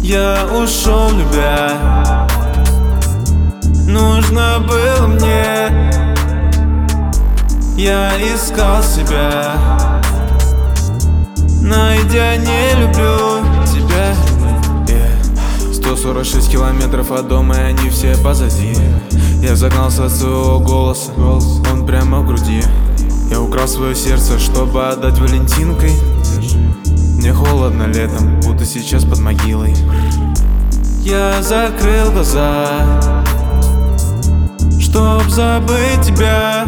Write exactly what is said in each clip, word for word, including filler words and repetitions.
Я ушел, любя, нужно было мне. Я искал себя, найдя не люблю тебя. yeah. сто сорок шесть километров от дома, и они все позади. Я загнался от своего голоса, он прямо в груди. Я украл свое сердце, чтобы отдать валентинкой. Мне холодно летом, будто сейчас под могилой. Я закрыл глаза, чтоб забыть тебя.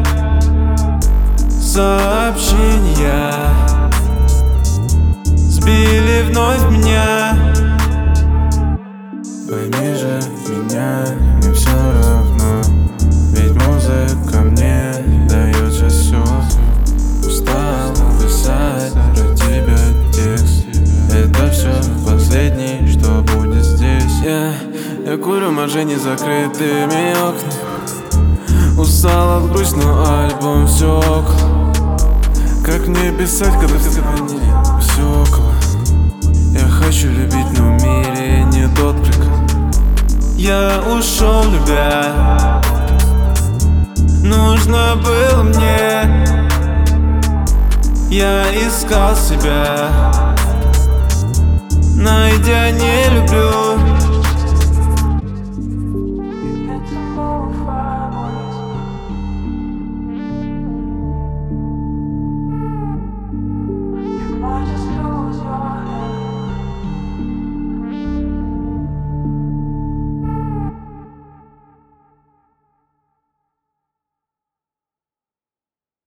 Сообщения сбили вновь меня. Пойми же меня, мне все равно, ведь музыка мне дает сейчас все. Устал писать про тебя текст, это все последний, что будет здесь. Я, я курю в машине с закрытыми окнами. Устал от грустного, альбом все около. Как мне писать, когда все все около? Я хочу любить, но в мире нет отклика. Я ушел, любя, нужно было мне. Я искал себя, найдя не люблю.